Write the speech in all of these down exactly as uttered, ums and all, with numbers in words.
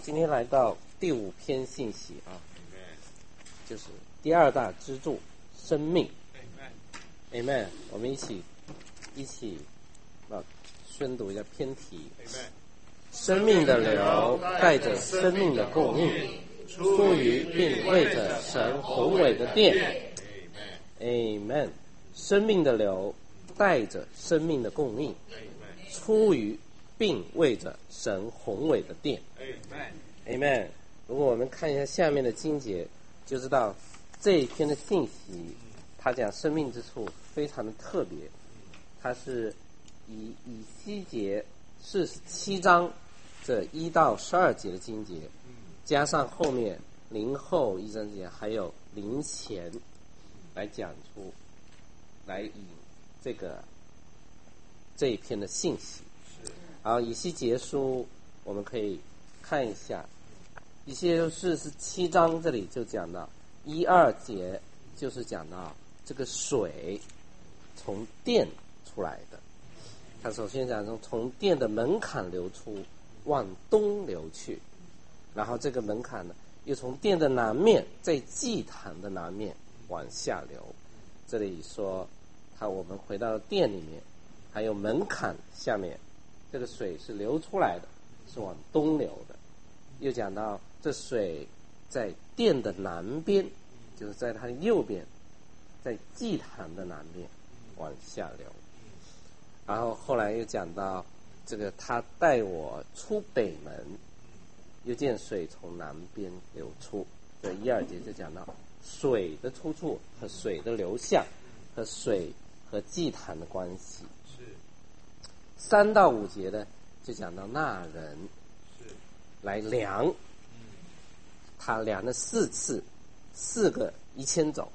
今天来到第五篇信息啊，就是第二大支柱生命。Amen。我们一起一起啊宣读一下篇题。生命的流带着生命的供应，出于并为着神宏伟的殿。Amen。生命的流带着生命的供应，出于并为着神宏伟的殿。Amen。如果我们看一下下面的经节，就知道这一篇的信息，它讲生命之处非常的特别。它是以以西结四十七章这一到十二节的经节，加上后面零后一章节，还有零前来讲出，来引这个这一篇的信息。好，以西结书我们可以看一下，以西结书四十七章这里就讲到一二节，就是讲到这个水从殿出来的。他首先讲从从殿的门槛流出，往东流去，然后这个门槛呢又从殿的南面，在祭坛的南面往下流。这里说他我们回到殿里面，还有门槛下面这个水是流出来的，是往东流的。又讲到这水在殿的南边，就是在它的右边，在祭坛的南边往下流。然后后来又讲到这个他带我出北门，又见水从南边流出。这一二节就讲到水的出处和水的流向和水和祭坛的关系。三到五节呢就讲到那人来量，他量了四次，四个一千种，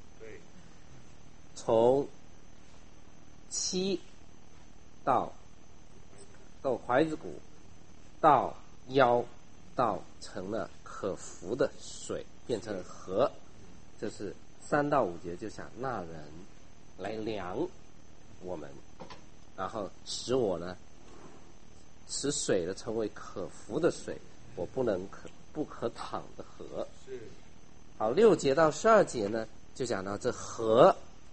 从七到到怀子骨，到腰，到成了可服的水，变成河。这是三到五节就讲那人来量我们，然后使我呢使水呢成为可服的水，我不能可不可淌的河。好，六节到十二节呢就讲到这河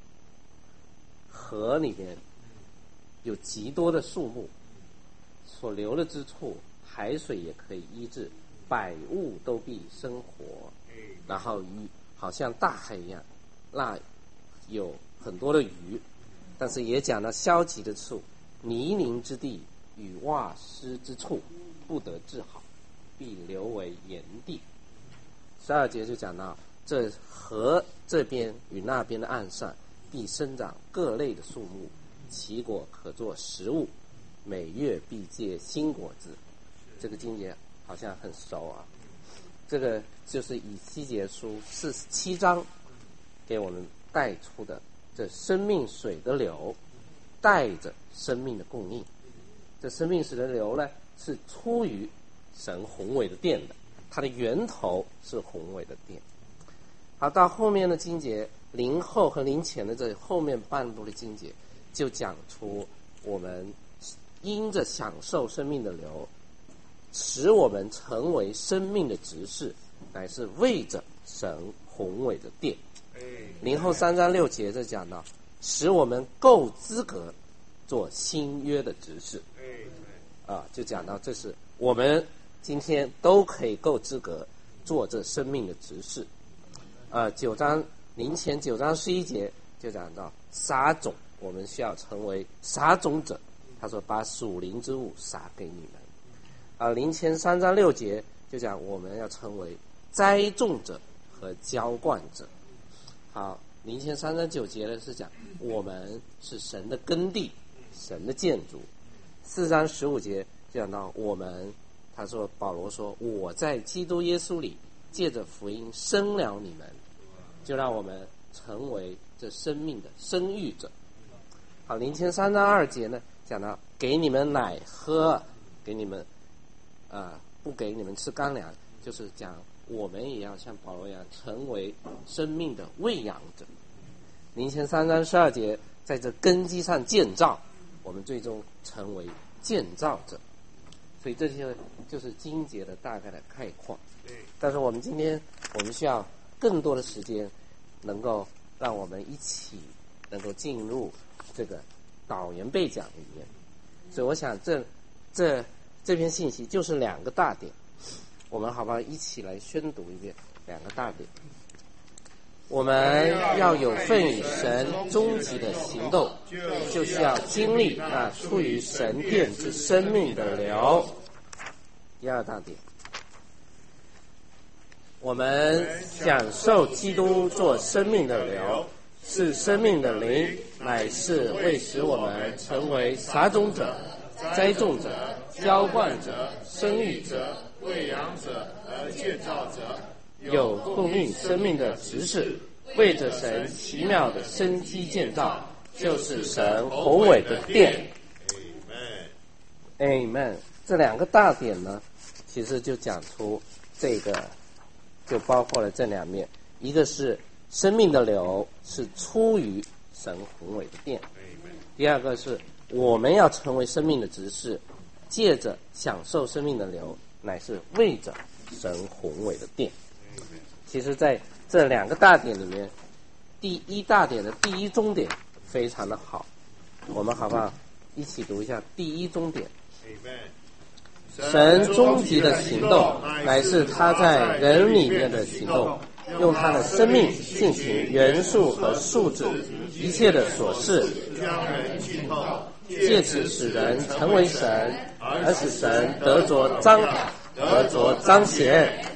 河里面有极多的树木，所流的之处海水也可以医治，百物都必生活。然后鱼好像大海一样，那有很多的鱼，但是也讲到消极的处，泥泞之地与洼湿之处不得治好，必流为炎地。十二节就讲到这河这边与那边的岸上必生长各类的树木，其果可做食物，每月必结新果子。这个经节好像很熟啊。这个就是以西结书四十七章给我们带出的这生命水的流带着生命的供应。这生命水的流呢是出于神宏伟的殿的，它的源头是宏伟的殿。好，到后面的经节零后和零前的这后面半部的经节就讲出我们因着享受生命的流，使我们成为生命的执事，乃是为着神宏伟的殿。零后三章六节就讲到使我们够资格做新约的执事啊，就讲到这是我们今天都可以够资格做这生命的执事。呃，九章零前九章十一节就讲到撒种，我们需要成为撒种者。他说把属灵之物撒给你们。啊，零前三章六节就讲我们要成为栽种者和浇灌者。好，零前三章九节呢是讲我们是神的耕地，神的建筑。四章十五节就讲到我们，他说保罗说我在基督耶稣里借着福音生了你们，就让我们成为这生命的生育者。好，零前三章二节呢讲到给你们奶喝，给你们呃不给你们吃干粮，就是讲我们也要像保罗一样成为生命的喂养者。零前三章十二节在这根基上建造，我们最终成为建造者。 所以这些就是经节的大概的概况。但是我们今天我们需要更多的时间，能够让我们一起能够进入这个导言背讲里面。所以我想这这这篇信息就是两个大点，我们好不好一起来宣读一遍两个大点。我们要有份与神终极的行动，就是要经历那出于神殿之生命的流。第二大点，我们享受基督做生命的流，是生命的灵，乃是为使我们成为撒种者、栽种者、浇灌者、生育者、喂养者和建造者，有供应生命的执事，为着神奇妙的生机建造，就是神宏伟的殿。 Amen。 这两个大点呢，其实就讲出这个，就包括了这两面，一个是生命的流是出于神宏伟的殿，第二个是我们要成为生命的执事，借着享受生命的流，乃是为着神宏伟的殿。其实在这两个大点里面，第一大点的第一中点非常的好，我们好不好一起读一下第一中点。神终极的行动乃是他在人里面的行动，用他的生命性情元素和素质一切的琐事，借此使人成为神，而使神得着彰得着彰显。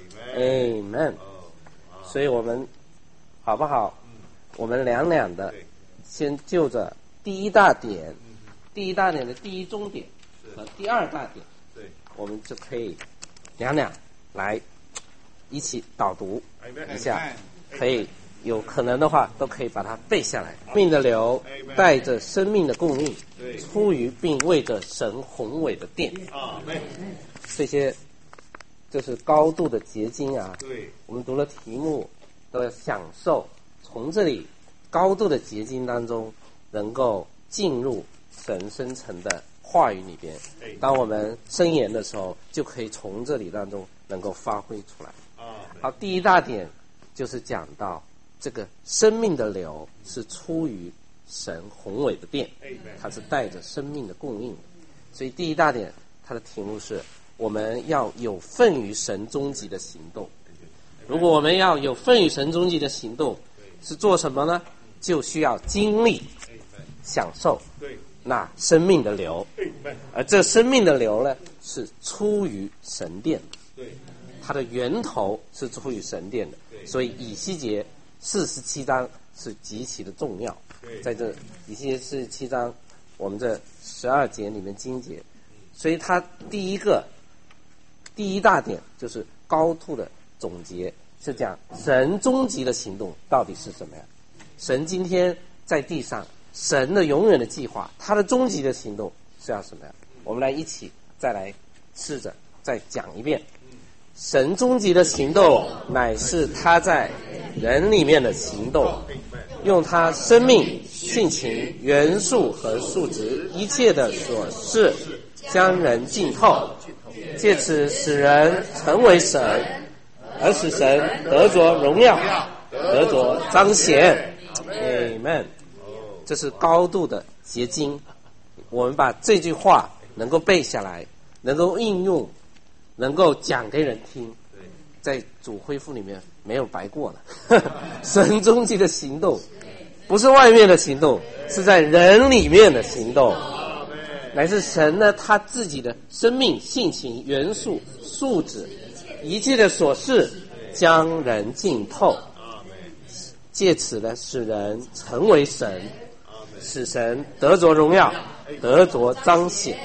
Amen。 所以我们好不好，我们两两的先就着第一大点第一大点的第一中点和第二大点，我们就可以两两来一起导读一下，可以有可能的话都可以把它背下来。命的流带着生命的供应，出于并为着神宏伟的殿。这些就是高度的结晶啊！我们读了题目，都要享受从这里高度的结晶当中，能够进入神生成的话语里边。当我们申言的时候，就可以从这里当中能够发挥出来。好，第一大点就是讲到这个生命的流是出于神宏伟的殿，它是带着生命的供应。所以第一大点它的题目是我们要有份于神终极的行动。如果我们要有份于神终极的行动，是做什么呢？就需要经历享受那生命的流，而这生命的流呢，是出于神殿的，它的源头是出于神殿的。所以以西结四十七章是极其的重要。在这以西结四十七章，我们这十二节里面经节，所以它第一个第一大点就是高度的总结，是讲神终极的行动到底是什么呀？神今天在地上，神的永远的计划，他的终极的行动是要什么呀？我们来一起再来试着再讲一遍。神终极的行动乃是他在人里面的行动，用他生命性情元素和素质一切的琐事将人浸透，借此使人成为神，而使神得着荣耀，得着彰显。 Amen。 这是高度的结晶。我们把这句话能够背下来，能够应用，能够讲给人听，在主恢复里面没有白过了。神终极的行动不是外面的行动，是在人里面的行动，乃是神呢他自己的生命性情元素素质一切的琐事将人浸透，借此呢使人成为神，使神得着荣耀，得着彰显。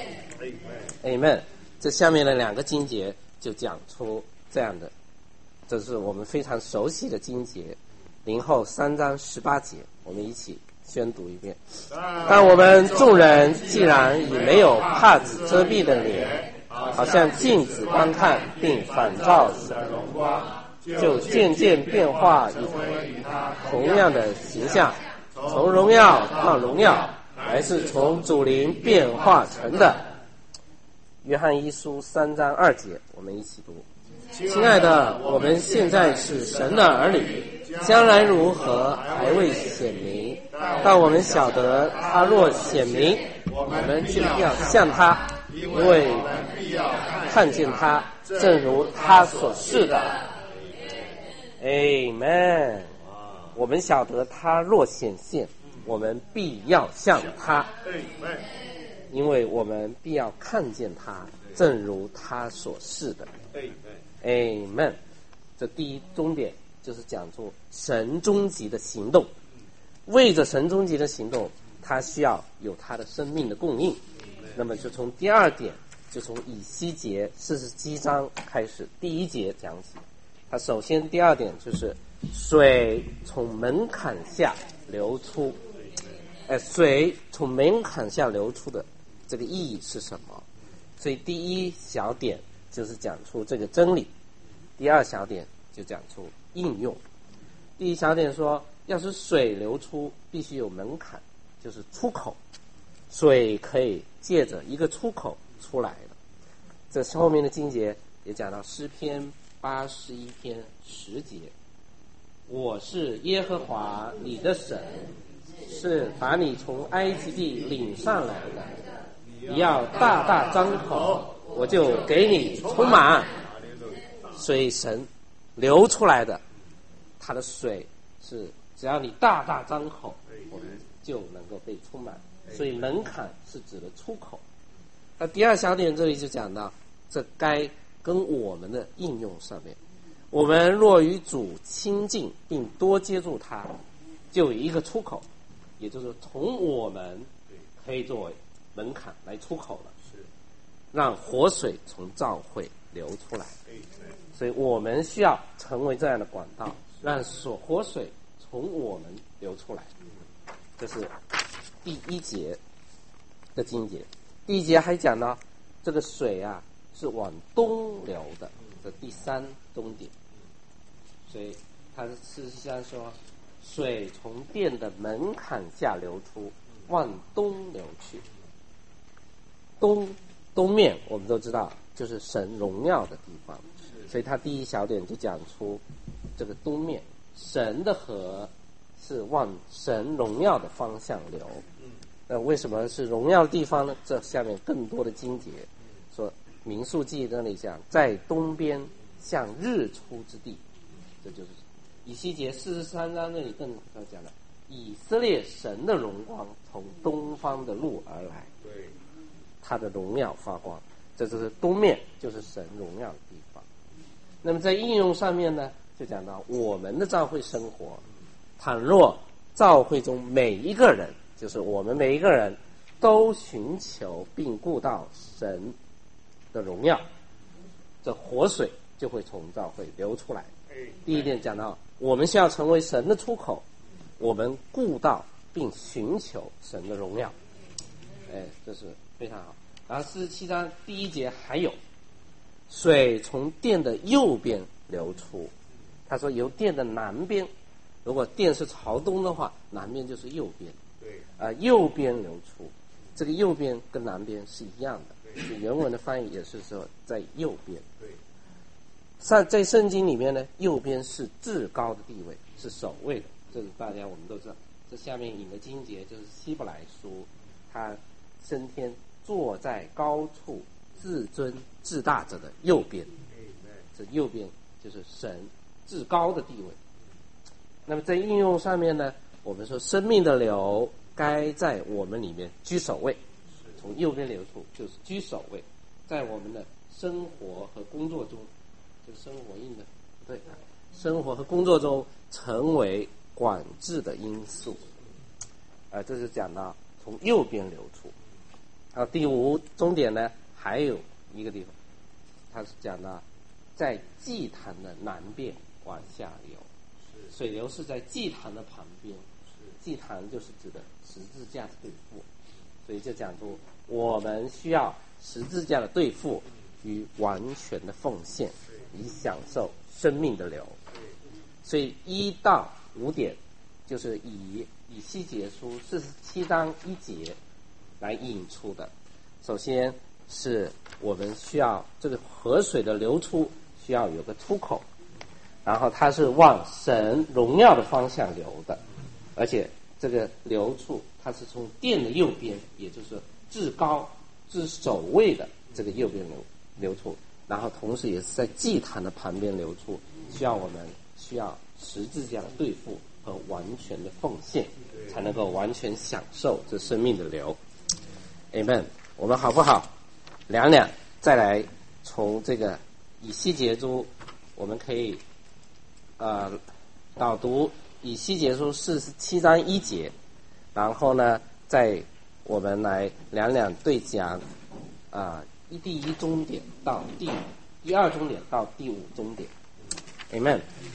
Amen。 这下面的两个经节就讲出这样的，这是我们非常熟悉的经节，林后三章十八节，我们一起宣读一遍。但我们众人既然以没有帕子遮蔽的脸，好像镜子观看，并反照神的荣光，就渐渐变化以同样的形象，从荣耀到荣耀，还是从主灵变化成的。 约翰一书三章二节，我们一起读。亲爱的，我们现在是神的儿女，将来如何还未显明，但我们晓得他若显明，我们就要像他，因为看见他，正如他所示的。Amen。我们晓得他若显现，我们必要像他，因为我们必要看见他，正如他所示的。Amen。这第一终点就是讲出神终极的行动，为着神终极的行动，他需要有他的生命的供应。那么就从第二点，就从以西结四十七章开始，第一节讲起。他首先第二点就是水从门槛下流出。哎，水从门槛下流出的这个意义是什么？所以第一小点就是讲出这个真理，第二小点就讲出应用。第一小点说，要是水流出，必须有门槛，就是出口，水可以借着一个出口出来的。这后面的经节也讲到诗篇八十一篇十节，我是耶和华你的神，是把你从埃及地领上来的，你要大大张口，我就给你充满。水神流出来的，它的水是只要你大大张口，我们就能够被充满。所以门槛是指的出口。那第二小点这里就讲到，这该跟我们的应用上面，我们若与主亲近并多接触他，就有一个出口，也就是从我们可以作为门槛来出口了，让活水从教会流出来。所以我们需要成为这样的管道，让所活水从我们流出来。这是第一节的经节。第一节还讲到这个水啊是往东流的，这第三终点。所以它事实上说，水从殿的门槛下流出，往东流去。东东面我们都知道就是神荣耀的地方，所以他第一小点就讲出这个东面，神的河是往神荣耀的方向流。那为什么是荣耀的地方呢？这下面更多的经节说，民数记那里讲，在东边向日出之地，这就是以西结四十三章那里更讲了，以色列神的荣光从东方的路而来，他的荣耀发光，这就是东面，就是神荣耀的地方。那么在应用上面呢，就讲到我们的教会生活，倘若教会中每一个人，就是我们每一个人都寻求并顾到神的荣耀，这活水就会从教会流出来。第一点讲到我们需要成为神的出口，我们顾到并寻求神的荣耀，哎，这是非常好。然后四十七章第一节还有水从殿的右边流出，他说由殿的南边，如果殿是朝东的话，南边就是右边，对，呃，右边流出，这个右边跟南边是一样的，原文的翻译也是说在右边。对，在在圣经里面呢，右边是至高的地位，是首位的，这是大家我们都知道。这下面引的经节就是希伯来书，他升天坐在高处至尊至大者的右边，这右边就是神至高的地位。那么在应用上面呢，我们说生命的流该在我们里面居首位，从右边流出就是居首位，在我们的生活和工作中，就生活印的对，生活和工作中成为管制的因素。呃，这是讲到从右边流出。啊，第五终点呢，还有一个地方，它是讲到在祭坛的南边往下流，水流是在祭坛的旁边，祭坛就是指的十字架的对付，所以就讲出我们需要十字架的对付与完全的奉献，以享受生命的流。所以一到五点就是以以西结书四十七章一节来引出的。首先是我们需要这个河水的流出需要有个出口，然后它是往神荣耀的方向流的，而且这个流处它是从殿的右边，也就是至高至首位的这个右边流流出，然后同时也是在祭坛的旁边流出，需要我们需要十字架的对付和完全的奉献，才能够完全享受这生命的流。 Amen。 我们好不好两两再来从这个以西结书，我们可以呃导读以西结书四十七章一节，然后呢再我们来两两对讲啊、呃、第一终点到第第二终点到第五终点。 Amen。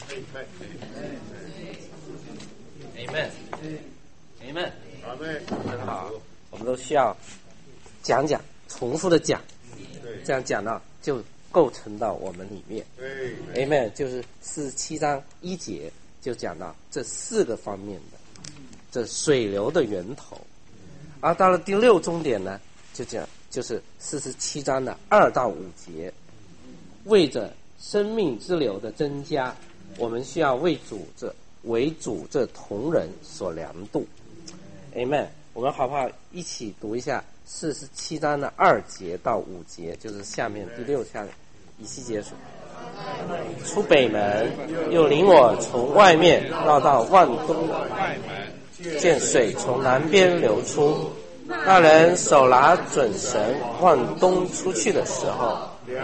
Amen。 Amen。 很好，我们都需要讲讲，重复的讲，这样讲到就构成到我们里面。Amen。 就是四十七章一节就讲到这四个方面的这水流的源头，而到了第六终点呢，就讲就是四十七章的二到五节，为着生命之流的增加，我们需要为主这为主这同人所量度。 Amen。 我们好不好一起读一下四十七章的二节到五节，就是下面第六下以西结书。出北门，又领我从外面绕到万东外门，见水从南边流出。那人手拿准绳往东出去的时候，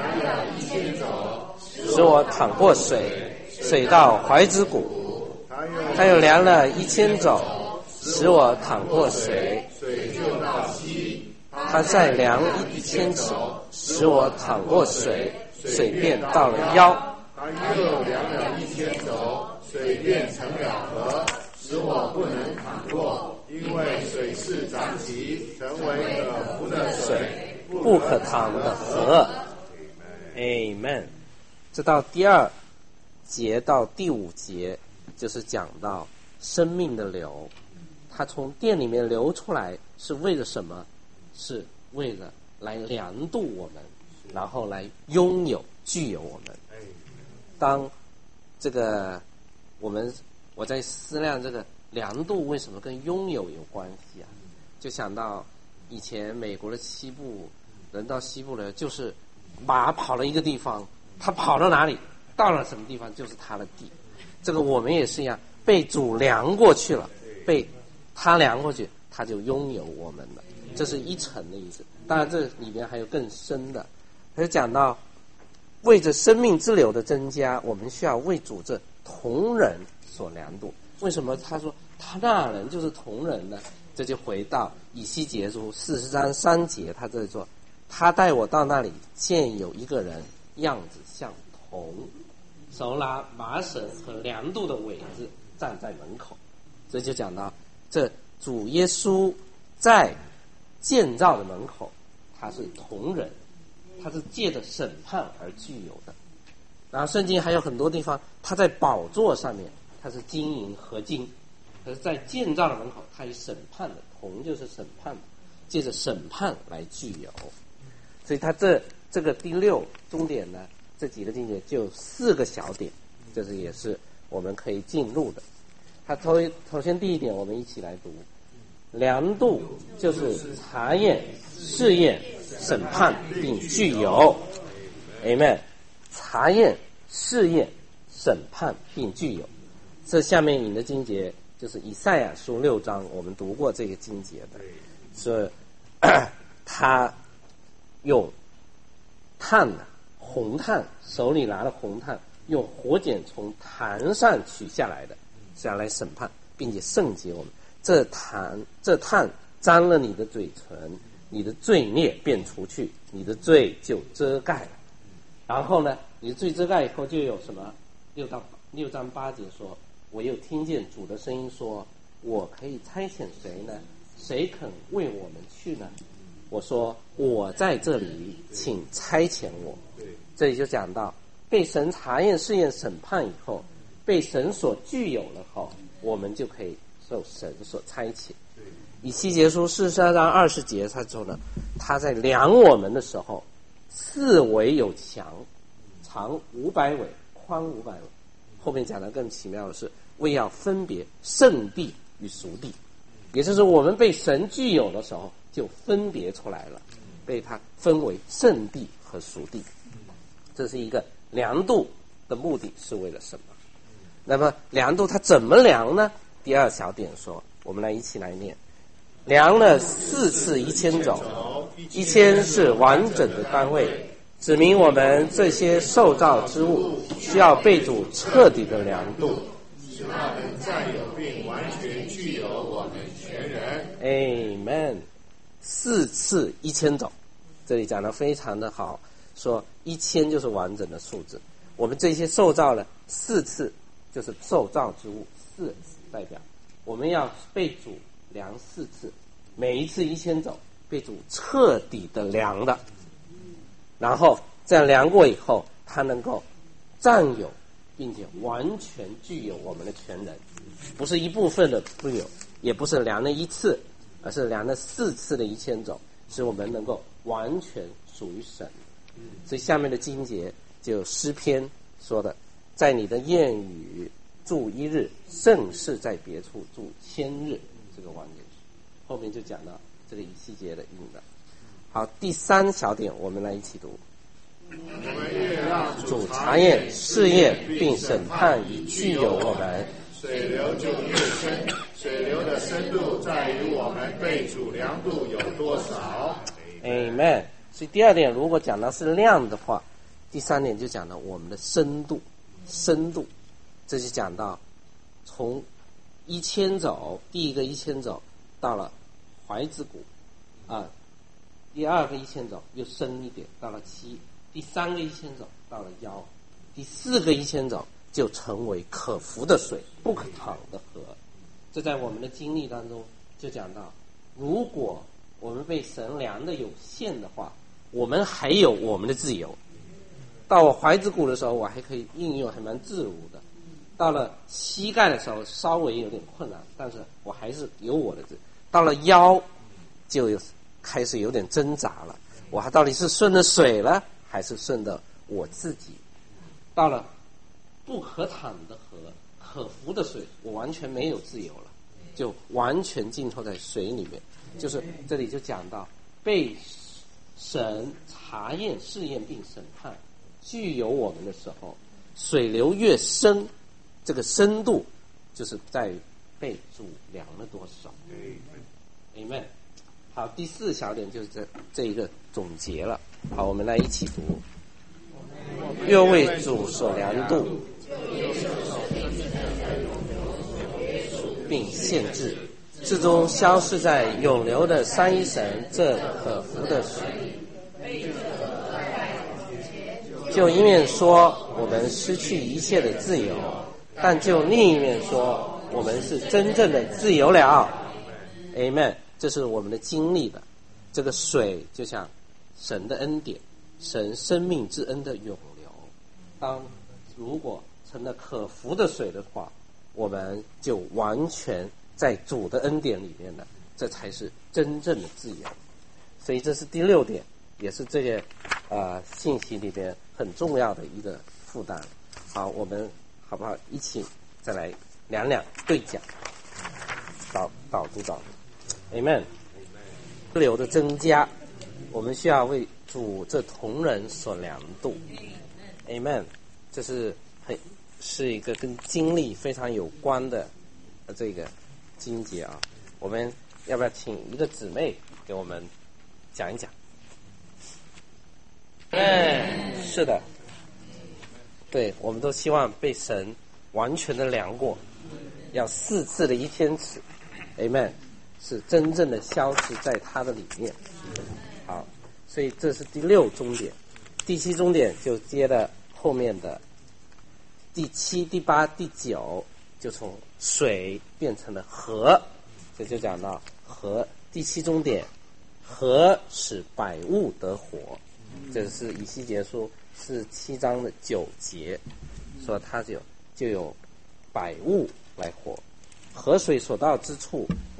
使我淌过水，水到怀子骨。他又量了一千肘，使我淌过水，水就到膝。他再量一千尺，使我淌过水，水便到了腰。他又量了一千肘，水便成了河，使我不能淌过，因为水是长起，成为可服的水，不可淌的河。Amen。 这到第二节到第五节，就是讲到生命的流，它从殿里面流出来是为了什么？是为了来量度我们，然后来拥有具有我们。当这个我们我在思量这个量度为什么跟拥有有关系啊，就想到以前美国的西部人到西部了，就是马跑了一个地方，他跑到哪里到了什么地方就是他的地。这个我们也是一样，被主量过去了，被他量过去，他就拥有我们了。这是一层的意思。当然这里面还有更深的，他就讲到为着生命之流的增加，我们需要为主这同人所量度。为什么他说他那人就是同人呢？这就回到以西结书四十章三节，他这里说他带我到那里，见有一个人样子像铜，手拿麻绳和量度的苇子，站在门口。这就讲到这主耶稣在建造的门口，他是同人，他是借着审判而具有的。然后圣经还有很多地方，他在宝座上面，他是金银合金，可是在建造的门口，他以审判的，铜就是审判，借着审判来具有。所以他这这个第六终点呢，这几个境界就有四个小点，这是也是我们可以进入的。他头首先第一点，我们一起来读。量度就是查验、试验、审判并具有。 Amen。 查验、试验、审判并具有。这下面引的经节就是以赛亚书六章，我们读过这个经节的，是他用炭的红炭，手里拿的红炭，用火剪从坛上取下来的，是要来审判并且圣洁我们。这炭这炭沾了你的嘴唇，你的罪孽便除去，你的罪就遮盖了。然后呢，你的罪遮盖以后就有什么？六到六章八节说，我又听见主的声音说，我可以差遣谁呢？谁肯为我们去呢？我说我在这里，请差遣我。这里就讲到被神查验、试验、审判以后，被神所具有了后，我们就可以受神所差遣。 以西结书四十二章二十节他说呢，他在量我们的时候，四围有墙，长五百围，宽五百围。后面讲的更奇妙的是，为要分别圣地与俗地，也就是我们被神具有的时候，就分别出来了，被他分为圣地和俗地。这是一个量度的目的是为了什么？那么量度它怎么量呢？第二小点说，我们来一起来念。量了四次一千肘，一千是完整的单位，指明我们这些受造之物需要被主彻底的量度， 使他们占有并完全具有我们全人。 Amen。 四次一千肘，这里讲得非常的好，说一千就是完整的数字，我们这些受造了四次就是受造之物，四代表我们要被主量四次，每一次一千肘，被主彻底的量的，然后这样量过以后，他能够占有并且完全具有我们的全人，不是一部分的富有，也不是量了一次，而是量了四次的一千肘，使我们能够完全属于神。所以下面的经节就有诗篇说的，在你的言语住一日，胜是在别处住千日，这个完结句后面就讲到这个以西结的应的。好，第三小点我们来一起读。 我们越让主查验试验并审判以具有我们， 水流就越深，水流的深度在于我们被主量度有多少。 Amen。 所以第二点如果讲到是量的话，第三点就讲到我们的深度，深度这就讲到从一千肘，第一个一千肘到了踝子骨啊，第二个一千肘又深一点到了膝，第三个一千肘到了腰，第四个一千肘就成为可服的水，不可淌的河。这在我们的经历当中就讲到，如果我们被神量的有限的话，我们还有我们的自由。到我踝子骨的时候，我还可以应用，还蛮自如的。到了膝盖的时候，稍微有点困难，但是我还是有我的自由。到了腰，就有开始有点挣扎了，我还到底是顺着水了，还是顺着我自己？到了不可淌的河，可服的水，我完全没有自由了，就完全浸透在水里面。就是这里就讲到被神查验试验并审判具有我们的时候，水流越深，这个深度就是在于被主量了多少。 Amen。 好，第四小点就是这这一个总结了。好，我们来一起读。越为主所量度并限制，至终消失在永流的三一神这可服的水。就一面说我们失去一切的自由，但就另一面说我们是真正的自由了。 Amen。 这是我们的经历的，这个水就像神的恩典，神生命之恩的涌流。当如果成了可服的水的话，我们就完全在主的恩典里面了，这才是真正的自由。所以这是第六点，也是这个呃信息里边很重要的一个负担。好，我们好不好一起再来两两对讲，导导读导读。Amen。 流的增加，我们需要为主这同人所量度。Amen。 这是很是一个跟经历非常有关的这个经节啊。我们要不要请一个姊妹给我们讲一讲？哎，是的，对，我们都希望被神完全的量过，要四次的一千尺。Amen。是真正的消失在它的里面。好，所以这是第六终点。第七终点就接了后面的第七、第八、第九，就从水变成了河，这就讲到河。第七终点，河使百物得活，这是以西结书是七章的九节，说它就就有百物来活。河水所到之处，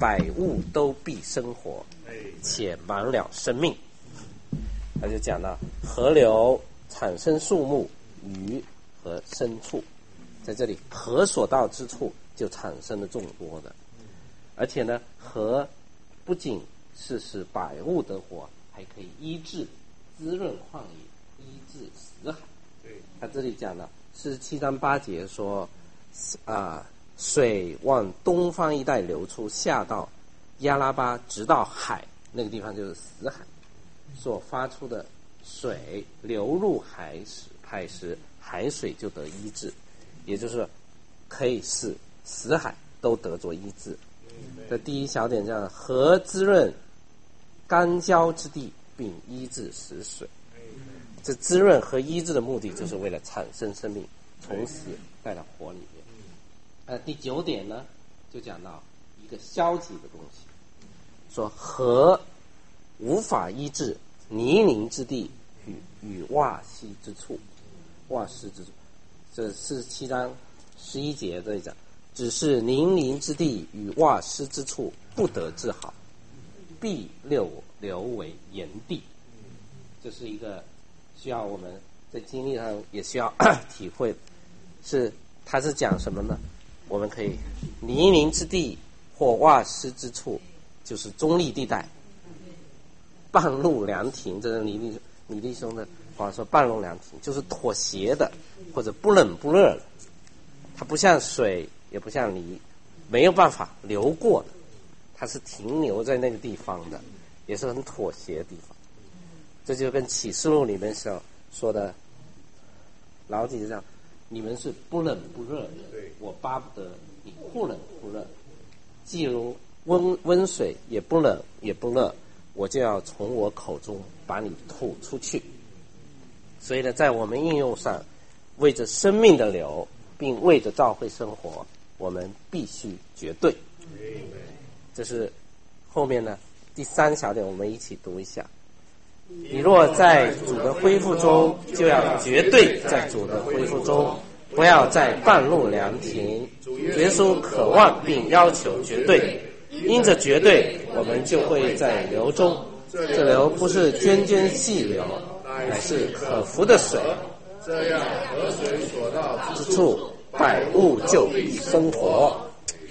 百物都必生活，且满了生命。他就讲到河流产生树木、鱼和牲畜，在这里河所到之处就产生了众多的，而且呢，河不仅是使百物得活，还可以医治、滋润旷野，医治死海。他这里讲了四十七章八节说，啊，水往东方一带流出，下到亚拉巴，直到海，那个地方就是死海，所发出的水流入海时，海时海水就得医治，也就是可以使死海都得着医治。这第一小点叫河滋润干焦之地，并医治死水。这滋润和医治的目的，就是为了产生生命，从死带到活里面。呃，第九点呢，就讲到一个消极的东西，说河无法医治泥泞之地与与洼溪之处，洼溪之处，这四十七章十一节这里讲，只是泥泞之地与洼溪之处不得治好，必流流为炎地。这是一个需要我们在经历上也需要体会，是它是讲什么呢？我们可以泥泞之地或洼溪之处，就是中立地带，半路凉亭。这是李弟李弟兄的话说，半路凉亭就是妥协的，或者不冷不热的，它不像水，也不像泥，没有办法流过的，它是停留在那个地方的，也是很妥协的地方。这就跟启示录里面所说的老几这样，你们是不冷不热的，我巴不得你忽冷忽热，既如温温水也不冷也不热，我就要从我口中把你吐出去。所以呢，在我们应用上，为着生命的流，并为着教会生活，我们必须绝对。这是后面呢第三小点，我们一起读一下。你若在主的恢复中，就要绝对在主的恢复中，不要在半路凉亭。耶稣渴望并要求绝对，因着绝对，我们就会在流中。这流不是涓涓细流，乃是可服的水。 这样河水所到之处，百物就必生活。Amen 。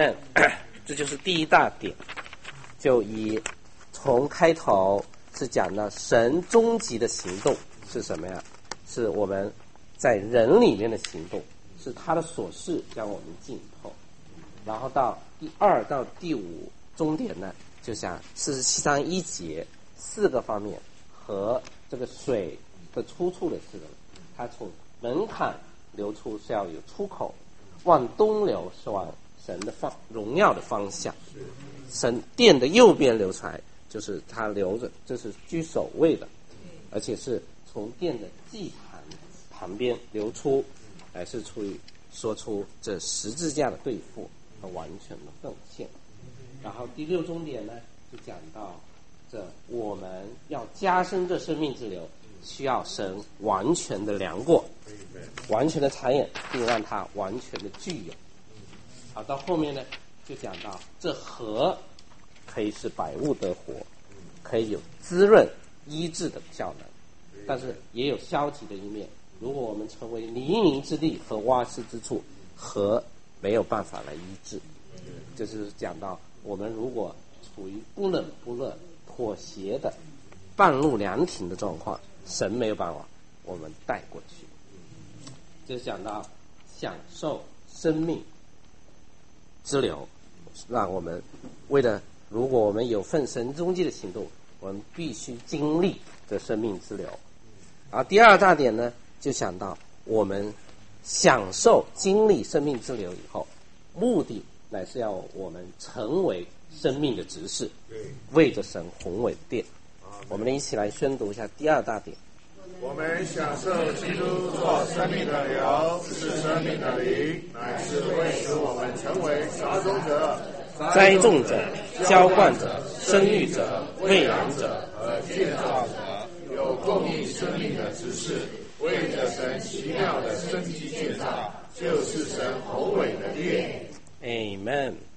这就是第一大点，就以从开头是讲到神终极的行动是什么呀？是我们在人里面的行动，是他的所事将我们浸透。然后到第二到第五终点呢，就像四十七章一节四个方面和这个水的出处的四个，它从门槛流出是要有出口，往东流是往神的方荣耀的方向，神殿的右边流出来，就是它留着，这是居首位的，而且是从殿的祭坛旁边流出，来是出于说出这十字架的对付和完全的奉献。然后第六终点呢，就讲到这我们要加深这生命之流，需要神完全的量过，完全的查验，并让它完全的具有。好，到后面呢，就讲到这河可以使百物得活，可以有滋润医治的效能，但是也有消极的一面。如果我们成为泥泞之地和洼溪之处，河没有办法来医治。这就是讲到我们如果处于不冷不热、妥协的半路凉亭的状况，神没有办法我们带过去。就讲到享受生命之流，让我们为了如果我们有份神终极的行动，我们必须经历这生命之流。而第二大点呢，就想到我们享受经历生命之流以后，目的乃是要我们成为生命的执事，为着神宏伟的殿。我们一起来宣读一下第二大点。 我们享受基督做生命的流，是生命的灵，乃是为使我们成为撒种者、 栽种者、浇灌者、生育者、喂养者和建造者，有供应生命的执事，为着神奇妙的生机建造，就是神宏伟的殿。 Amen。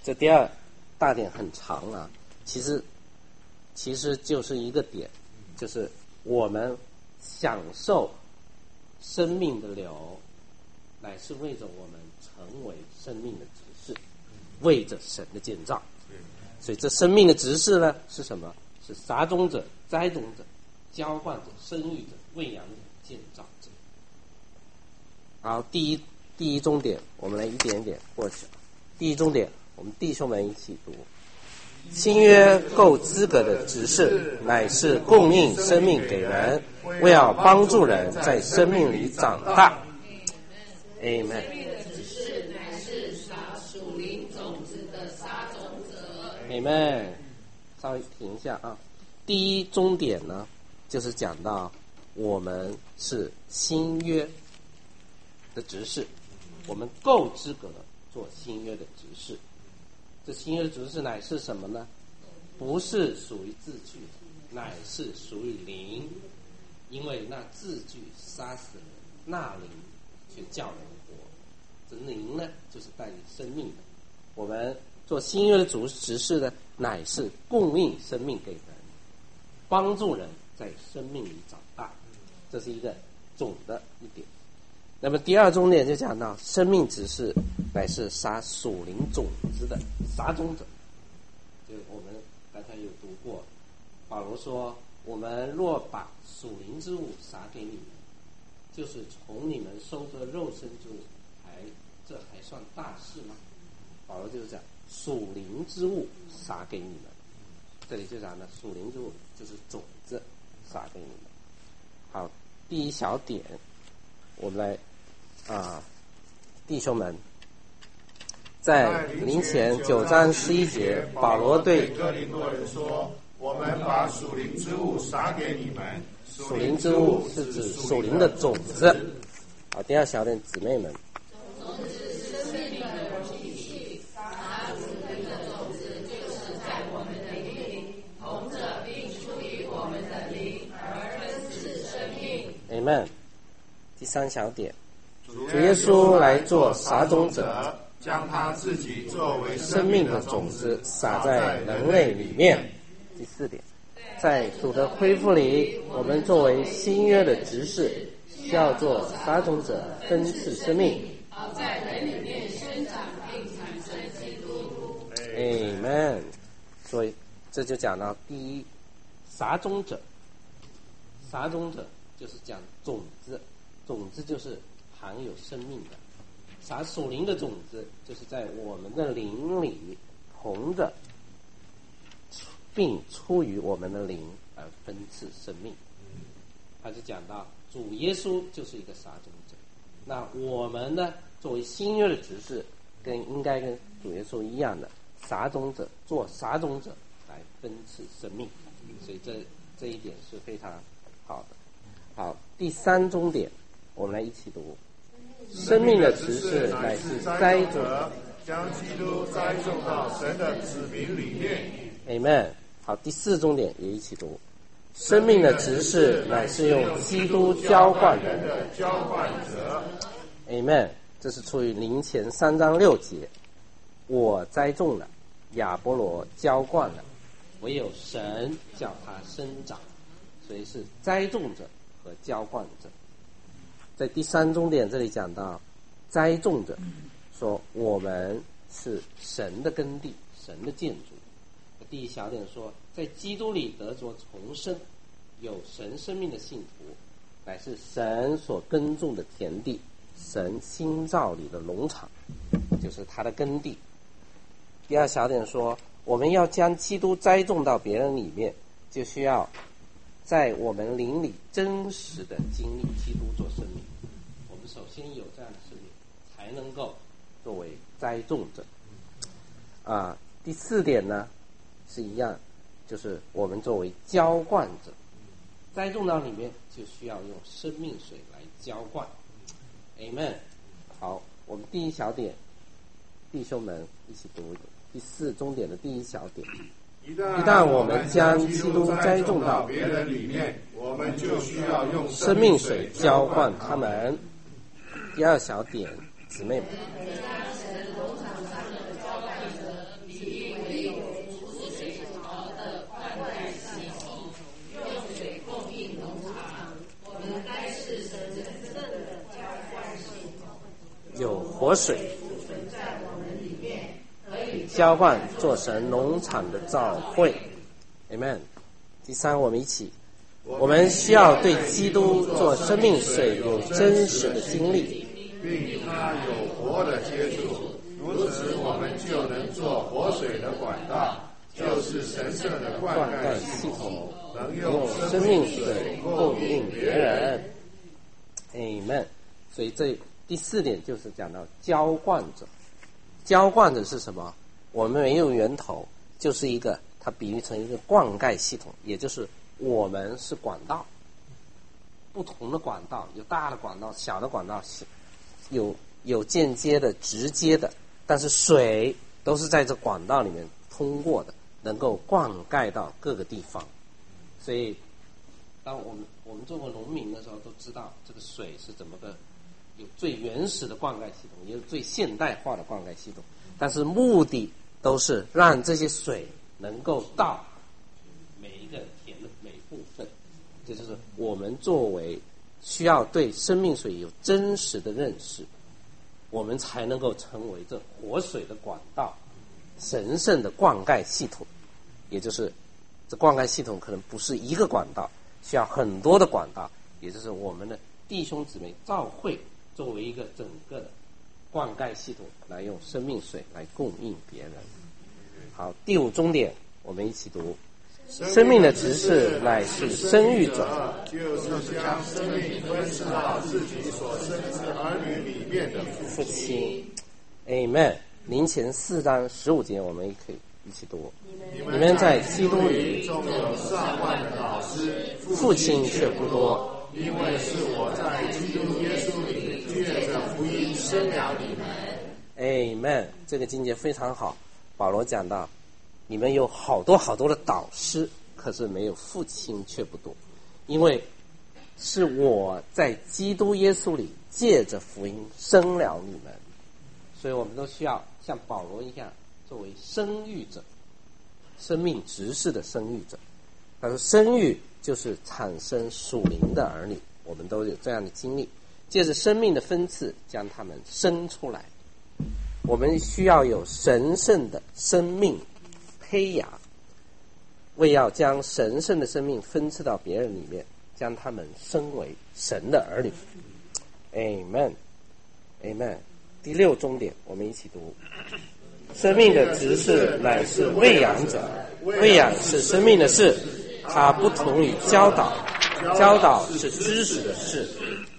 这第二大点很长啊，其实其实就是一个点，就是我们享受生命的流，乃是为着我们成为生命的执事，为着神的建造。所以这生命的执事呢是什么？是撒种者、栽种者、浇灌者、生育者、喂养者、建造者。好，第一第一终点，我们来一点一点过去。第一终点，我们弟兄们一起读：新约够资格的执事，乃是供应生命给人，为要帮助人在生命里长大。Amen。Amen。稍微停一下啊。第一终点呢，就是讲到我们是新约的执事，我们够资格做新约的执事。这新约的执事乃是什么呢？不是属于字句，乃是属于灵，因为那字句杀死人，那灵却叫人活。这灵呢，就是带领生命的。我们做新约的主执事呢，乃是供应生命给人，帮助人在生命里长大。这是一个总的一点。那么第二重点就讲到生命执事乃是撒属灵种子的撒种者。就我们刚才有读过，保罗说，我们若把属灵之物撒给你们，就是从你们收得肉身之物，还这还算大事吗？保罗就是讲属灵之物撒给你们，这里就讲呢，属灵之物就是种子撒给你们。好，第一小点，我们来啊，弟兄们，在林前九章十一节，保罗对哥林多人说：“我们把属灵之物撒给你们。” 属灵之物是指属灵的种子。好，第二小点，姊妹们，Amen。第三小点，主耶稣来做撒种者， 将他自己作为生命的种子撒在人类里面。第四点，在主的恢复里，我们作为新约的执事，需要做撒种者，分赐生命，好在人里面生长并产生基督。Amen。所以这就讲到第一，撒种者，撒种者就是讲种子，种子就是含有生命的。撒属灵的种子，就是在我们的灵里同着，并出于我们的灵而分赐生命。他就讲到主耶稣就是一个撒种者，那我们呢，作为新约的执事，跟应该跟主耶稣一样的撒种者，做撒种者来分赐生命。所以这这一点是非常好的。好，第三终点，我们来一起读：生命的执事乃是栽种者， 将基督栽种到神的子民里面。 Amen。好，第四终点也一起读：生命的执事乃是用基督浇灌人的浇灌者。 Amen。这是出于林前三章六节，我栽种了，亚波罗浇灌了，唯有神叫它生长。所以是栽种者和浇灌者。在第三终点这里讲到栽种者，说我们是神的耕地，神的建筑。第一小点说，在基督里得着重生，有神生命的信徒，乃是神所耕种的田地，神新造里的农场，就是他的耕地。第二小点说，我们要将基督栽种到别人里面，就需要在我们灵里真实的经历基督做生命。我们首先有这样的生命，才能够作为栽种者。啊，第四点呢是一样，就是我们作为浇灌者，栽种到里面就需要用生命水来浇灌。Amen。好，我们第一小点，弟兄们一起读第四终点的第一小点。 一旦我们将基督栽种到别人里面，我们就需要用生命水浇灌他们。第二小点，姊妹们， 有活水浇灌做神农场的造会。 Amen。 第三，我们一起，我们需要对基督做生命水有真实的经历， 并与他有活的接触，如此我们就能做活水的管道，就是神圣的灌溉系统，能用生命水供应别人。 Amen。 所以这第四点就是讲到浇灌者。浇灌者是什么？我们没有源头，就是一个，它比喻成一个灌溉系统，也就是我们是管道，不同的管道，有大的管道，小的管道，有有间接的、直接的，但是水都是在这管道里面通过的，能够灌溉到各个地方。所以当我们我们做过农民的时候，都知道这个水是怎么个，有最原始的灌溉系统，也有最现代化的灌溉系统，但是目的都是让这些水能够到每一个田的每部分。这就是我们作为需要对生命水有真实的认识，我们才能够成为这活水的管道，神圣的灌溉系统。也就是这灌溉系统可能不是一个管道，需要很多的管道，也就是我们的弟兄姊妹教会作为一个整个的灌溉系统，来用生命水来供应别人。好，第五终点，我们一起读：生命的执事乃是生育者， 就是将生命分赐到自己所生之儿女里面的父亲。 Amen。 林前四章十五节，我们也可以一起读：你们在基督里中有上万的老师， 父亲却不多， 因为是我在基督耶稣里借着福音生了你们。 Amen。 这个经节非常好。保罗讲到，你们有好多好多的导师，可是没有父亲却不多，因为是我在基督耶稣里借着福音生了你们。所以我们都需要像保罗一样，作为生育者，生命执事的生育者。他说生育就是产生属灵的儿女，我们都有这样的经历，借着生命的分赐将他们生出来。我们需要有神圣的生命胚芽，为要将神圣的生命分赐到别人里面，将他们升为神的儿女。 Amen。 Amen。 第六终点，我们一起读：生命的执事乃是喂养者，喂养是生命的事，它不同于教导，教导是知识的事。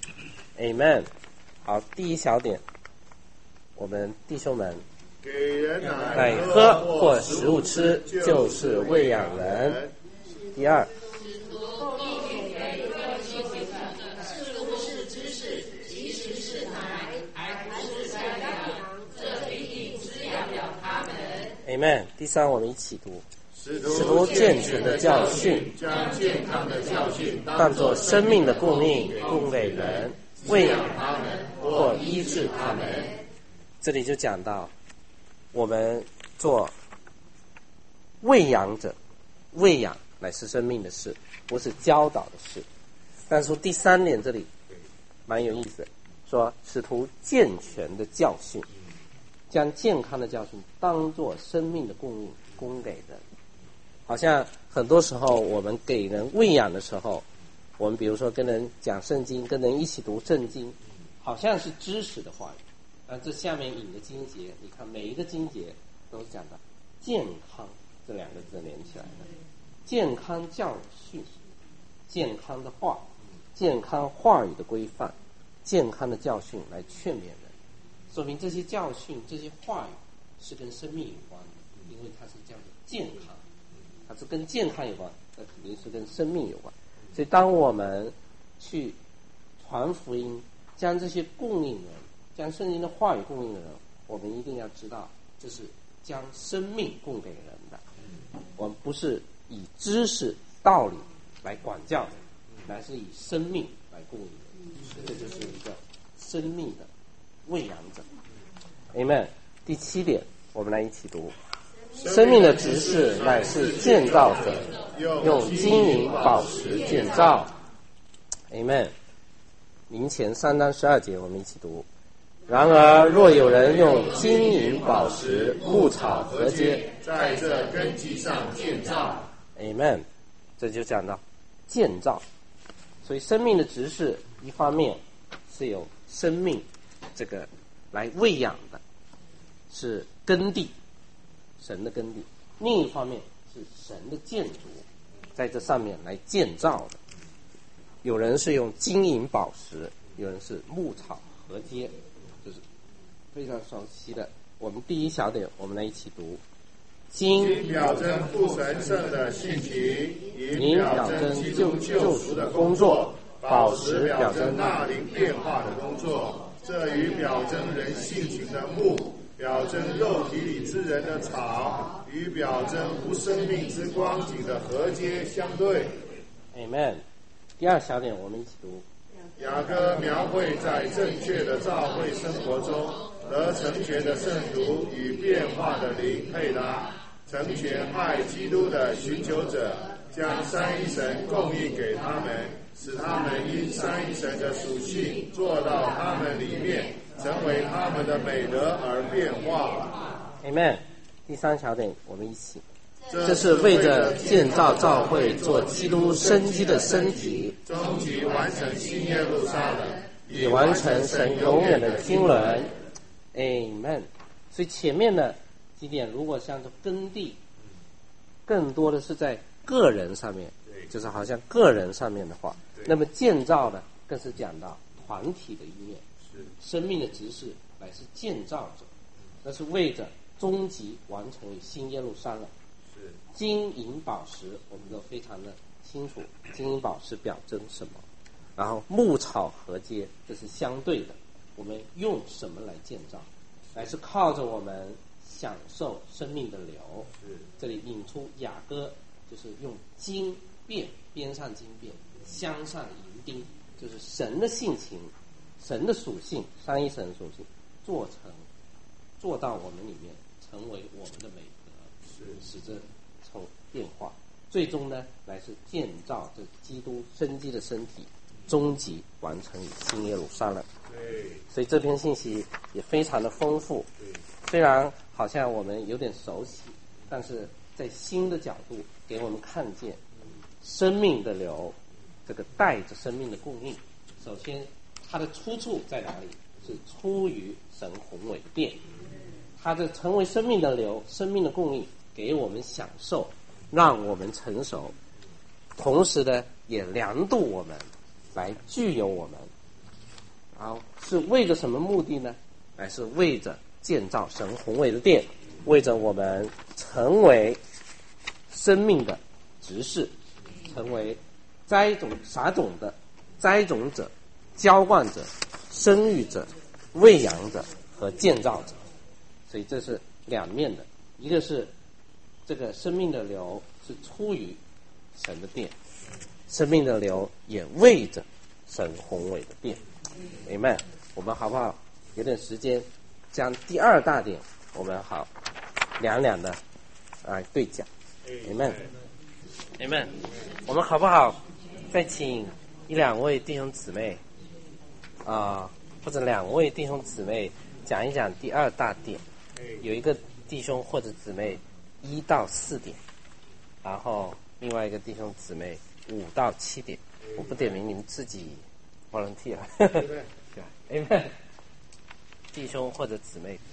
Amen。 好，第一小点，我们弟兄们， 给人奶喝或食物吃，就是喂养人。第二，Amen。 第三，我们一起读：使徒健全的教训， 将健康的教训当作生命的供应，供给人，喂养他们或医治他们。这里就讲到，我们做喂养者，喂养乃是生命的事，不是教导的事。但是第三点这里蛮有意思的，说使徒健全的教训，将健康的教训当作生命的供应，供给人。好像很多时候我们给人喂养的时候，我们比如说跟人讲圣经，跟人一起读圣经，好像是知识的话语，但这下面引的经节，你看每一个经节都是讲的健康这两个字连起来的，健康教训，健康的话，健康话语的规范，健康的教训来劝勉人，说明这些教训这些话语是跟生命有关的，因为它是叫做健康，它是跟健康有关，那肯定是跟生命有关。所以当我们去传福音，将这些供应人，将圣经的话语供应人，我们一定要知道这是将生命供给人的，我们不是以知识道理来管教的，乃是以生命来供应人，这就是一个生命的喂养者。 Amen。 第七点，我们来一起读：生命的执事乃是建造者，用金银宝石建造。 Amen。 林前三章十二节，我们一起读： 然而若有人用金银宝石、木草禾秸， 在这根基上建造。 Amen。这就讲到建造，所以生命的执事一方面是有生命这个来喂养的，是耕地，神的耕地；另一方面是神的建筑，在这上面来建造的。有人是用金银宝石，有人是木草禾秸，就是非常熟悉的。我们第一小点，我们来一起读。 金表征父神圣的性情，银表征基督救赎的工作，宝石表征那灵变化的工作。这与表征人性情的木，表征肉体里之人的草，与表征无生命之光景的禾秸相对。 Amen。第二小点，我们一起读。 雅歌描绘在正确的教会生活中，得成全的圣徒与变化的灵配搭，成全爱基督的寻求者，将三一神供应给他们，使他们因三一神的属性做到他们里面，成为他们的美德而变化。 Amen。第三小点，我们一起。这是为着建造教会做基督生机的身体， 终极完成新耶路撒冷， 以完成神永远的经纶。Amen。所以前面的几点，如果像这耕地，更多的是在个人上面，就是好像个人上面的话，那么建造呢，更是讲到团体的一面，生命的执事乃是建造者，那是为着终极完成新耶路撒冷。金银宝石我们都非常的清楚，金银宝石表征什么，然后木草禾秸这是相对的，我们用什么来建造，乃是靠着我们享受生命的流。这里引出雅歌，就是用金变，边上金变，镶上银钉，就是神的性情，神的属性，三一神的属性做成做到我们里面，成为我们的美德，使这从变化，最终呢，乃是建造这基督生机的身体，终极完成新耶路撒冷。所以这篇信息也非常的丰富，虽然好像我们有点熟悉，但是在新的角度给我们看见生命的流，这个带着生命的供应。首先，它的出处在哪里？是出于神宏伟的殿，它的成为生命的流，生命的供应。给我们享受，让我们成熟，同时呢，也量度我们，来具有我们。然后是为着什么目的呢？乃是为着建造神宏伟的殿，为着我们成为生命的执事，成为栽种撒种的栽种者、浇灌者、生育者、喂养者和建造者。所以这是两面的，一个是这个生命的流是出于神的殿，生命的流也为着神宏伟的殿。Amen。我们好不好？有点时间，将第二大点我们好两两的来对讲。Amen。Amen。我们好不好？再请一两位弟兄姊妹啊、呃，或者两位弟兄姊妹讲一讲第二大点。有一个弟兄或者姊妹一到四点，然后另外一个弟兄姊妹五到七点，我不点名，你们自己 volunteer。对 ，Amen。弟兄或者姊妹，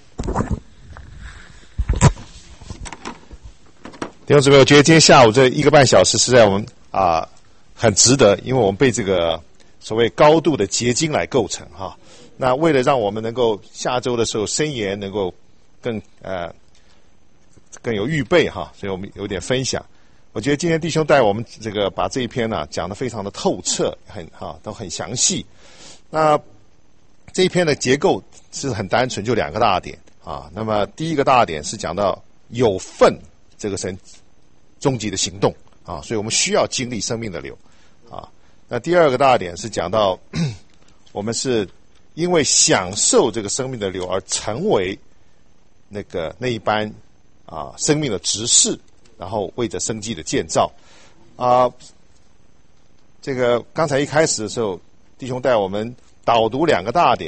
弟兄姊妹，我觉得今天下午这一个半小时实在我们啊、呃、很值得，因为我们被这个所谓高度的结晶来构成哈。那为了让我们能够下周的时候申言能够更呃。更有预备哈，所以我们有点分享。我觉得今天弟兄带我们这个把这一篇呢、啊、讲得非常的透彻，很哈都很详细。那这一篇的结构是很单纯，就两个大点啊。那么第一个大点是讲到有份这个神终极的行动啊，所以我们需要经历生命的流啊。那第二个大点是讲到我们是因为享受这个生命的流而成为那个那一般。啊，生命的执事，然后为着生机的建造，啊，这个刚才一开始的时候，弟兄带我们导读两个大点，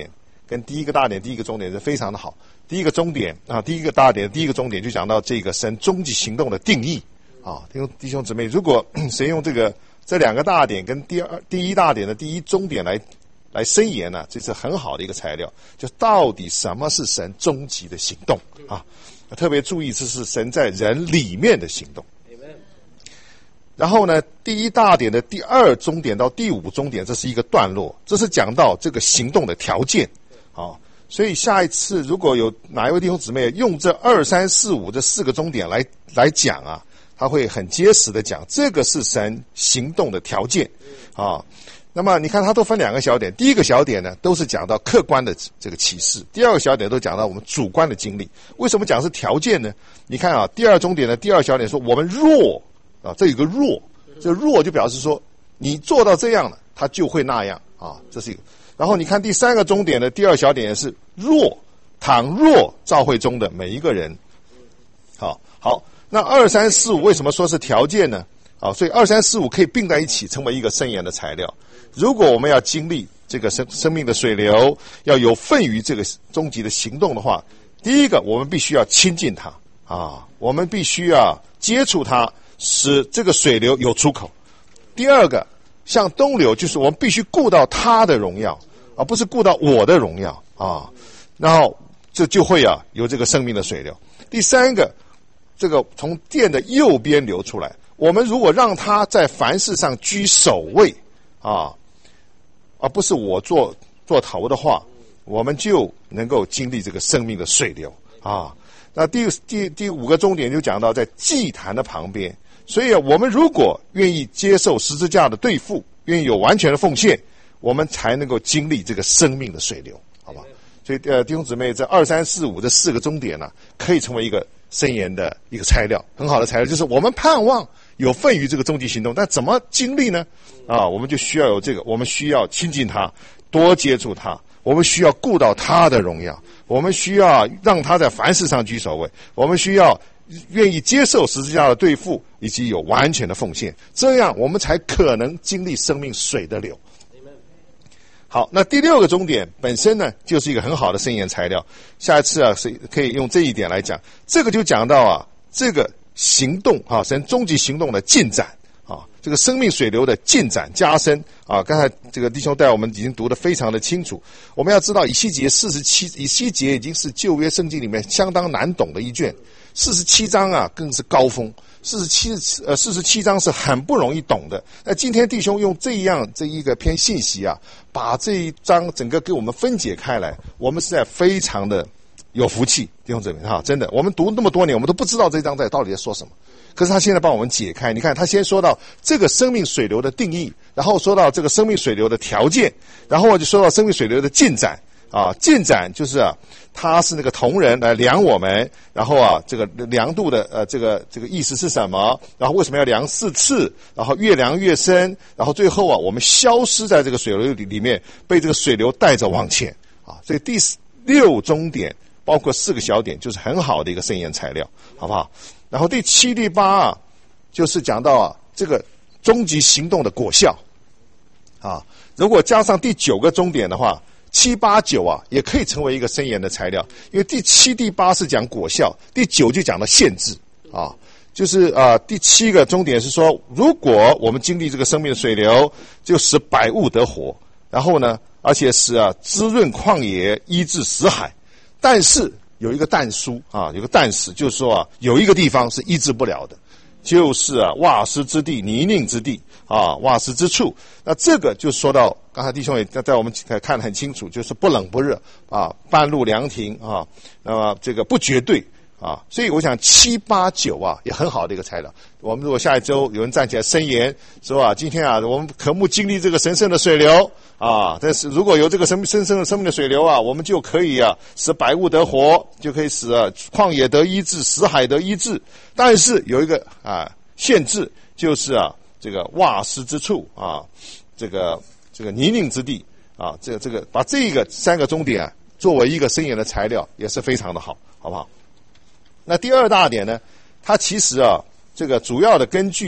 跟第一个大点、第一个终点是非常的好。第一个终点啊，第一个大点、第一个终点就讲到这个神终极行动的定义啊，弟兄弟兄姊妹，如果谁用这个这两个大点跟第二第一大点的第一终点来来申言呢、啊，这是很好的一个材料，就到底什么是神终极的行动啊？特别注意，这是神在人里面的行动。然后呢，第一大点的第二终点到第五终点，这是一个段落，这是讲到这个行动的条件啊。所以下一次如果有哪一位弟兄姊妹用这二三四五这四个终点来来讲啊，他会很结实的讲，这个是神行动的条件啊。那么你看，它都分两个小点，第一个小点呢，都是讲到客观的这个启示；第二个小点都讲到我们主观的经历。为什么讲是条件呢？你看啊，第二终点的第二小点说，我们若啊，这有个若，这若就表示说，你做到这样了，它就会那样啊，这是一个。然后你看第三个终点的第二小点是若，倘若召会中的每一个人，好，好，那二三四五为什么说是条件呢？啊，所以二三四五可以并在一起，成为一个申言的材料。如果我们要经历这个生生命的水流，要有份于这个终极的行动的话，第一个我们必须要亲近它啊，我们必须要接触它，使这个水流有出口。第二个，像东流，就是我们必须顾到它的荣耀，而不是顾到我的荣耀啊。然后这就会啊有这个生命的水流。第三个，这个从殿的右边流出来，我们如果让它在凡事上居首位啊，而不是我做做头的话，我们就能够经历这个生命的水流啊。那第第第五个终点就讲到在祭坛的旁边，所以我们如果愿意接受十字架的对付，愿意有完全的奉献，我们才能够经历这个生命的水流，好吧？所以呃，弟兄姊妹，这二三四五这四个终点呢、啊，可以成为一个申言的一个材料，很好的材料，就是我们盼望有份于这个终极行动，但怎么经历呢？啊，我们就需要有这个，我们需要亲近他，多接触他，我们需要顾到他的荣耀，我们需要让他在凡事上居首位，我们需要愿意接受十字架的对付，以及有完全的奉献，这样我们才可能经历生命水的流。好，那第六个终点本身呢，就是一个很好的申言材料。下一次啊，是可以用这一点来讲，这个就讲到啊，这个行动啊，神终极行动的进展啊，这个生命水流的进展加深啊。刚才这个弟兄带我们已经读得非常的清楚。我们要知道，以西结四十七，以西结已经是旧约圣经里面相当难懂的一卷，四十七章啊更是高峰。四十七呃四十七章是很不容易懂的。那今天弟兄用这样这一个篇信息啊，把这一章整个给我们分解开来，我们实在非常的有福气，弟兄姊妹哈，真的，我们读那么多年，我们都不知道这章在到底在说什么。可是他现在帮我们解开，你看他先说到这个生命水流的定义，然后说到这个生命水流的条件，然后就说到生命水流的进展啊，进展就是啊，他是那个铜人来量我们，然后啊，这个量度的呃，这个这个意思是什么？然后为什么要量四次？然后越量越深，然后最后啊，我们消失在这个水流里里面，被这个水流带着往前啊。所以第六终点包括四个小点，就是很好的一个申言材料，好不好？然后第七、第八啊，就是讲到啊这个终极行动的果效啊。如果加上第九个终点的话，七八九啊，也可以成为一个申言的材料，因为第七、第八是讲果效，第九就讲到限制啊，就是啊，第七个终点是说，如果我们经历这个生命的水流，就使百物得活，然后呢，而且使啊滋润旷野，医治死海，但是有一个但书啊，有个但是，就是说啊，有一个地方是医治不了的，就是啊瓦斯之地、泥泞之地啊，瓦斯之处。那这个就说到刚才弟兄也在我们看得很清楚，就是不冷不热啊，半路凉亭啊，那么这个不绝对啊，所以我想七八九啊也很好的一个材料。我们如果下一周有人站起来申言说啊，今天啊我们渴慕经历这个神圣的水流啊，但是如果有这个神神圣的生命的水流啊，我们就可以啊使百物得活，就可以使啊旷野得医治，死海得医治。但是有一个啊限制，就是啊这个瓦斯之处啊，这个这个泥泞之地啊，这个这个把这个三个终点啊作为一个申言的材料也是非常的好，好不好？那第二大点呢，它其实啊这个主要的根据啊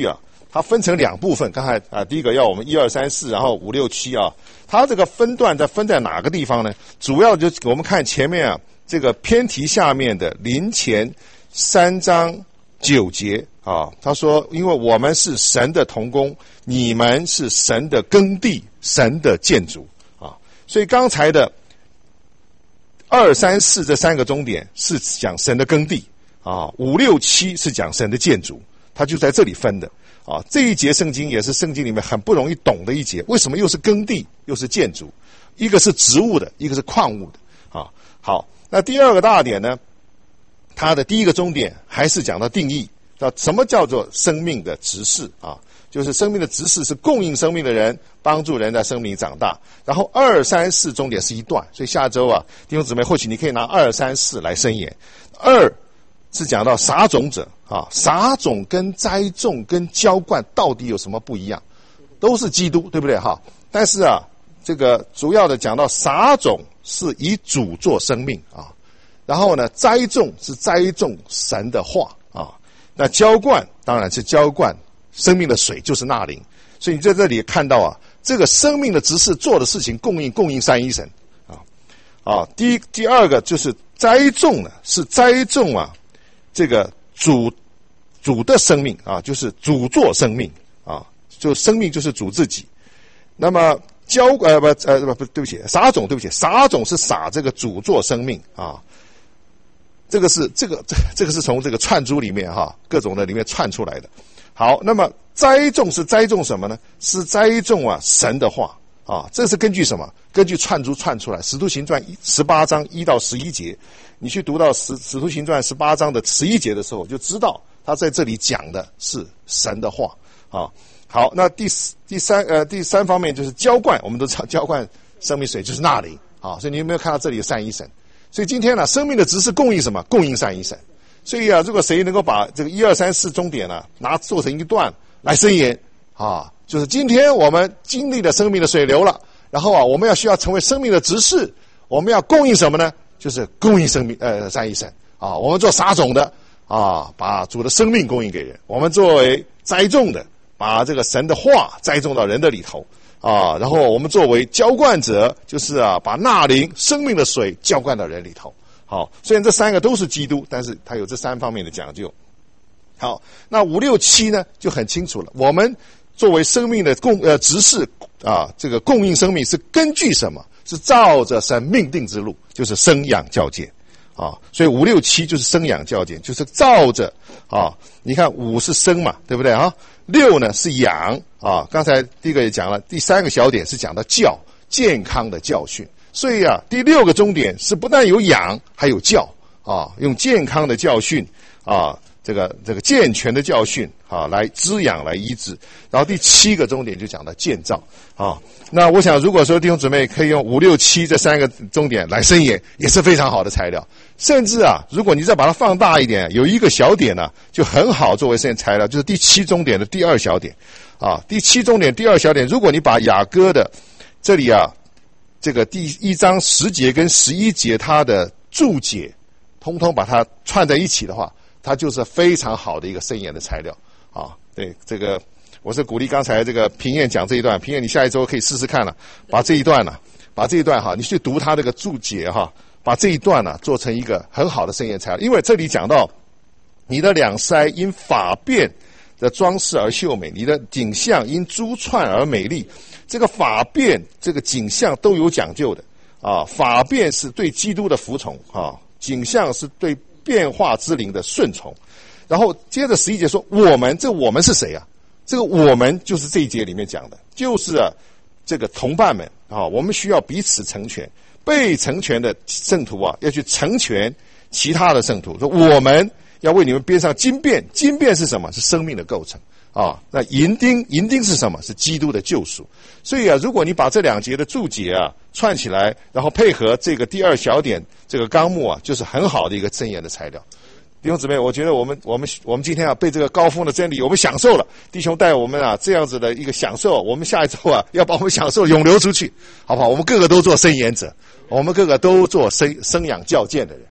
它分成两部分。刚才啊，第一个要我们一二三四，然后五六七啊，它这个分段在分在哪个地方呢？主要就我们看前面啊，这个偏题下面的临前三章九节啊，他说，因为我们是神的同工，你们是神的耕地，神的建筑啊，所以刚才的二三四这三个终点是讲神的耕地啊，五六七是讲神的建筑，它就在这里分的啊。这一节圣经也是圣经里面很不容易懂的一节，为什么又是耕地又是建筑？一个是植物的，一个是矿物的啊。好，那第二个大点呢，它的第一个终点还是讲到定义，叫什么叫做生命的执事啊？就是生命的执事是供应生命的人，帮助人在生命长大。然后二三四终点是一段，所以下周啊，弟兄姊妹，或许你可以拿二三四来申言。二是讲到撒种者啊，撒种跟栽种跟浇灌到底有什么不一样？都是基督，对不对哈？但是啊，这个主要的讲到撒种是以主做生命啊，然后呢，栽种是栽种神的话啊，那浇灌当然是浇灌生命的水，就是纳灵。所以你在这里看到啊，这个生命的执事做的事情，供应供应三一神啊啊。第一第二个就是栽种呢，是栽种啊，这个主主的生命啊，就是主做生命啊，就生命就是主自己。那么浇呃不呃不不对不起，撒种对不起，撒种是撒这个主做生命啊。这个是这个这这个是从这个串珠里面哈，各种的里面串出来的。好，那么栽种是栽种什么呢？是栽种啊神的话啊，这是根据什么？根据串珠串出来，《使徒行传》十八章一到十一节，你去读到《使使徒行传》十八章的十一节的时候，就知道他在这里讲的是神的话啊。好，那第第三呃第三方面就是浇灌，我们都知道浇灌生命水就是纳灵啊，所以你有没有看到这里有三一神？所以今天呢，生命的执事供应什么？供应三一神。所以啊，如果谁能够把这个一二三四终点呢、啊，拿做成一段来申言啊，就是今天我们经历了生命的水流了，然后啊，我们要需要成为生命的执事，我们要供应什么呢？就是供应生命呃三一神啊，我们做撒种的啊，把主的生命供应给人；我们作为栽种的，把这个神的话栽种到人的里头啊，然后我们作为浇灌者，就是啊，把纳灵生命的水浇灌到人里头。好，虽然这三个都是基督，但是它有这三方面的讲究。好，那五六七呢就很清楚了。我们作为生命的供呃执事啊，这个供应生命是根据什么？是照着神命定之路，就是生养教诫啊。所以五六七就是生养教诫，就是照着啊。你看五是生嘛，对不对啊？六呢是养啊。刚才第一个也讲了，第三个小点是讲到教，健康的教训。所以啊，第六个终点是不但有养，还有教啊，用健康的教训啊，这个这个健全的教训啊，来滋养来医治。然后第七个终点就讲到建造啊。那我想，如果说弟兄姊妹可以用五六七这三个终点来申言，也是非常好的材料。甚至啊，如果你再把它放大一点，有一个小点呢、啊，就很好作为申言材料，就是第七终点的第二小点啊。第七终点第二小点，如果你把雅歌的这里啊。这个第一章十节跟十一节它的注解，通通把它串在一起的话，它就是非常好的一个申言的材料啊。对，这个我是鼓励刚才这个平燕讲这一段，平燕你下一周可以试试看了、啊，把这一段呢、啊，把这一段哈，你去读它这个注解哈，把这一段呢、啊、做成一个很好的申言材料，因为这里讲到你的两腮因发辫的装饰而秀美，你的颈项因珠串而美丽。这个发辫、这个颈项都有讲究的啊。发辫是对基督的服从啊，颈项是对变化之灵的顺从。然后接着十一节说，我们这我们是谁啊？这个我们就是这一节里面讲的，就是啊这个同伴们啊，我们需要彼此成全，被成全的圣徒啊，要去成全其他的圣徒。说我们要为你们编上金辫，金辫是什么？是生命的构成。啊，那银钉，银钉是什么？是基督的救赎。所以啊，如果你把这两节的注解啊串起来，然后配合这个第二小点这个纲目啊，就是很好的一个箴言的材料。弟兄姊妹，我觉得我们我们我们今天啊被这个高峰的真理我们享受了，弟兄带我们啊这样子的一个享受，我们下一周啊要把我们享受涌流出去，好不好？我们个个都做申言者，我们个个都做生生养教诫的人。